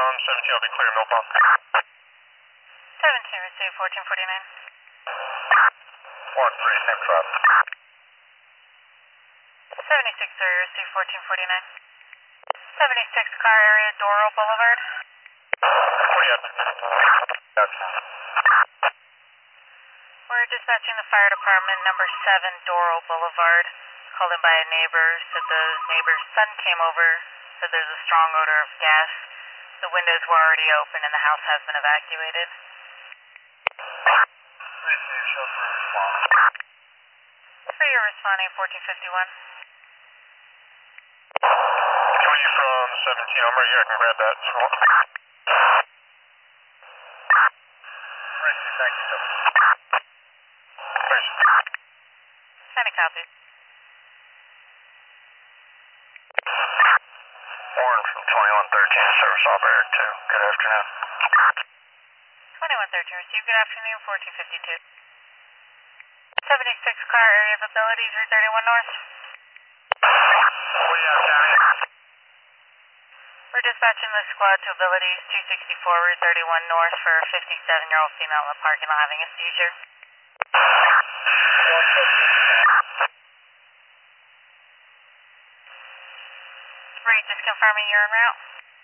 from 17, I'll be clear, Milpon. 17, receive 1449. 1-3, same truck. 76, sir, receive 1449. 76, car area, Doro Boulevard. 40 up. Yes. We're dispatching the fire department, number 7, Doro Boulevard. Called in by a neighbor, said the neighbor's son came over, said there's a strong odor of gas. The windows were already open and the house has been evacuated. Receive, show for response. For your responding 1451. 20 from 17, I'm right here, I can grab that. Receive, thank you, sir. Any copies? Warren from 2113, service operator 2. Good afternoon. 2113, receive good afternoon, 1452. 76, car area of ability, 331 North. What do you have, County? We're dispatching the squad to abilities 264 Route 31 North for a 57-year-old female in the parking lot having a seizure. 3, just confirming you're en route.